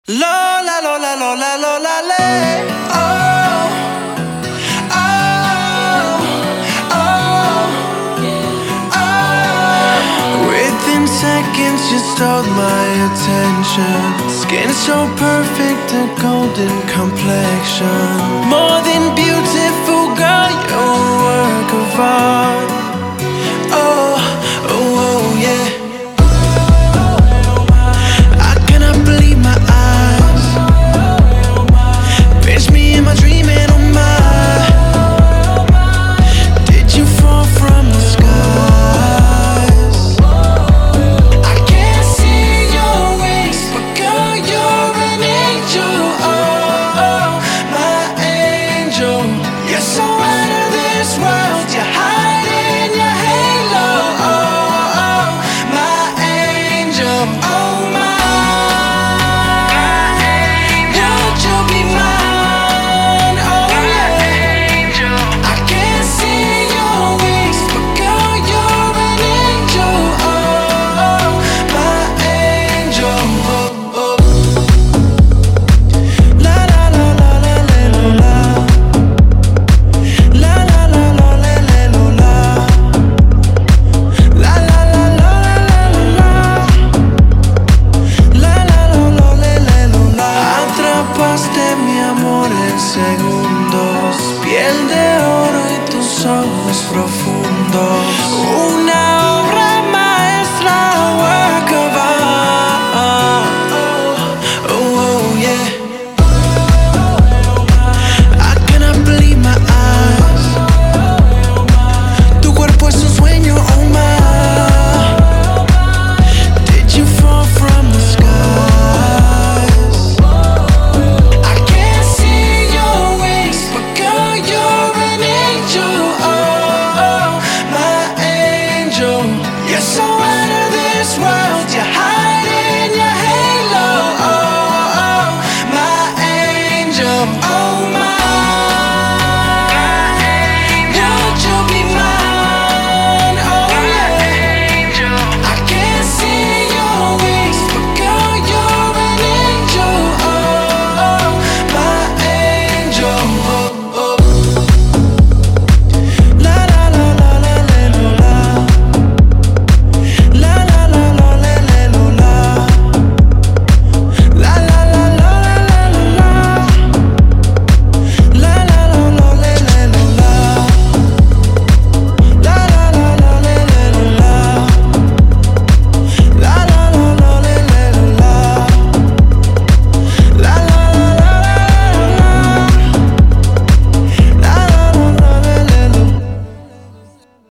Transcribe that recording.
La la la la la la la la la. Oh, oh, oh, oh. Within seconds you stole my attention. Skin so perfect, a golden complexion. More than beautiful, girl, you're a work of art.